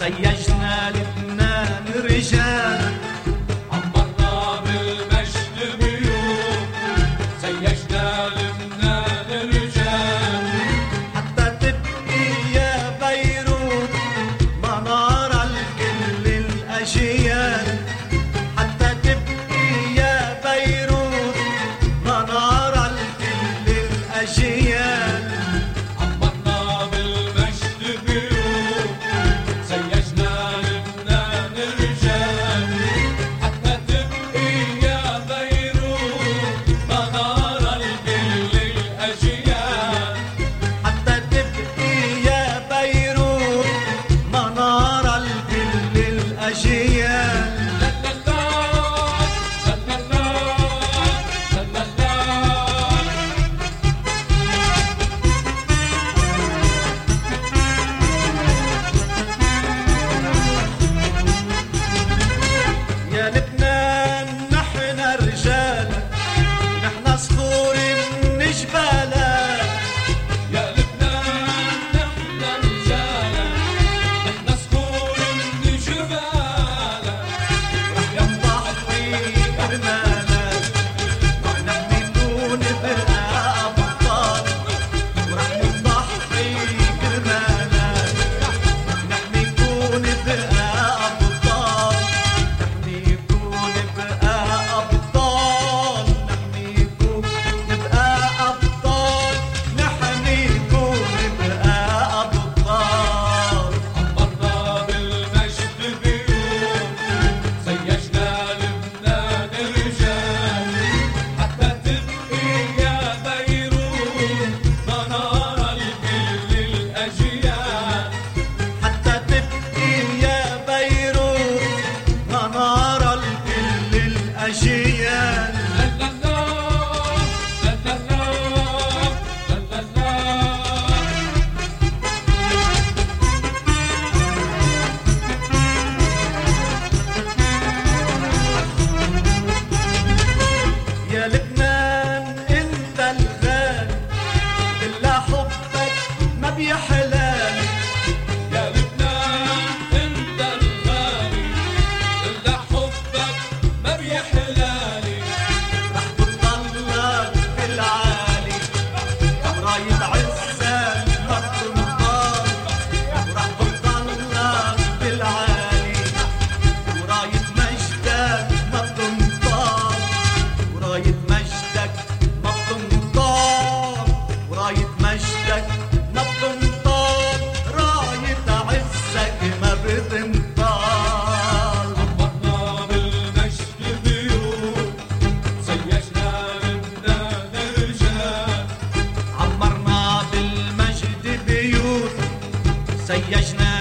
سيجنا لبنان رجال، عمرنا بالمجد بيوت، سيجنا لبنان رجال، حتى تبقي يا بيروت منارة لكل الأجيال، حتى تبقي يا بيروت منارة لكل الأجيال. عمرنا بالمجد بيوت، سيجنا لبنان رجال، حتى تبقي يا بيروت منارة لكل الأجيال، حتى تبقي يا بيروت منارة لكل الأجيال. يا لبنان نحن رجالك، نحن صخور من جبالك، يا لبنان نحن رجالك، نحن صخور من جبالك، رح ينضحي كرمالك، ونحن نكون بقى أبطال، ورح نضحي كرمالك، نحن نكون بقى أبطال، نحن نكون بقى أبطال، نحن نكون بقى أبطال، نحن نكون بقى أبطال. عمرنا بالمجد بيوت، سيجنا لبنان رجال، حتى تبقي يا بيروت منارة لكل الأجيال، حتى تبقي يا بيروت منارة لكل الأجيال. لا لا لا لا لا لا يا لبنان انت الغالي، إلا حبك ما بيحلالي، يا لبنان انت الغالي، الا حبك ما بيحلالي، رح تضلك في العالي، وراية عزك ما بتنطال، ورح تضلك في العالي، وراية مجدك ما بتنطال، وراية مجدك ما بتنطال، وراية مجدك ما بتنطال، راية عزك ما بتنطال. عمرنا بالمجد بيوت، سيجنا لبنان رجال، عمرنا بالمجد بيوت، سيجنا